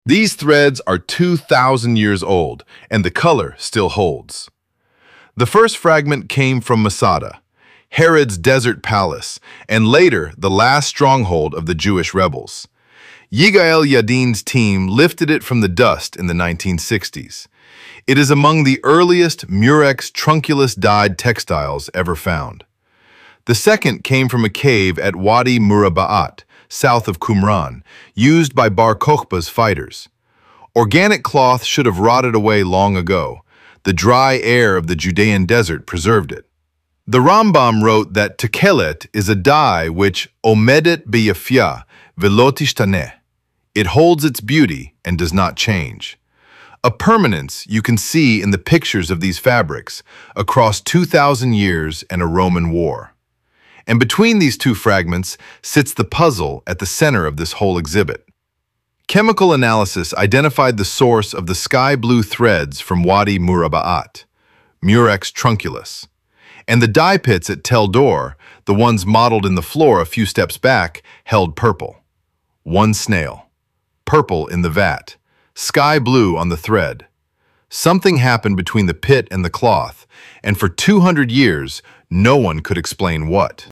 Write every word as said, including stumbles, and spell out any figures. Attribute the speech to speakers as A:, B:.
A: These threads are two thousand years old, and the color still holds. The first fragment came from Masada, Herod's desert palace, and later the last stronghold of the Jewish rebels. Yigael Yadin's team lifted it from the dust in the nineteen sixties. It is among the earliest Murex trunculus dyed textiles ever found. The second came from a cave at Wadi Muraba'at, south of Qumran, used by Bar Kokhba's fighters. Organic cloth should have rotted away long ago. The dry air of the Judean desert preserved it. The Rambam wrote that tekelet is a dye which omedet beyafia velotishtaneh. It holds its beauty and does not change. A permanence you can see in the pictures of these fabrics across two thousand years and a Roman war. And between these two fragments sits the puzzle at the center of this whole exhibit. Chemical analysis identified the source of the sky blue threads from Wadi Muraba'at, Murex trunculus. And the dye pits at Tel Dor, the ones modeled in the floor a few steps back, held purple. One snail. Purple in the vat. Sky blue on the thread. Something happened between the pit and the cloth, and for two hundred years, no one could explain what.